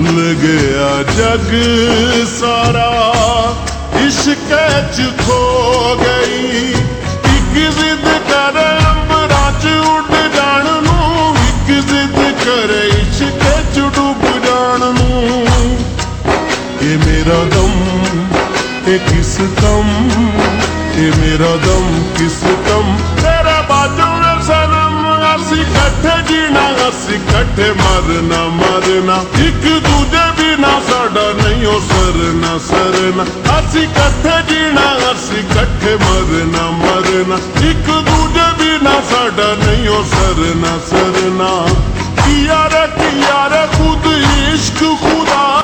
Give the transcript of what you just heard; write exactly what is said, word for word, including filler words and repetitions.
भुल गया जग सारा, इश्क च खो गई। एक जिद करे अंबरां च उड़ जाण नूं, एक जिद करे इश्क च डूब जाण नूं। ये मेरा दम ये किस कम, ये मेरा दम किस कम। तेरे बाजू में सनम असी कट्ठे जीना, असी कट्ठे मरना मरना। एक दूजे बिना साडा नहीं हो सरना सरना। असी कट्ठे जीना, असी कट्ठे मरना मरना। एक दूजे बिना साडा नहीं हो सरना सरना। किया रे किया रे खुद इश्क खुद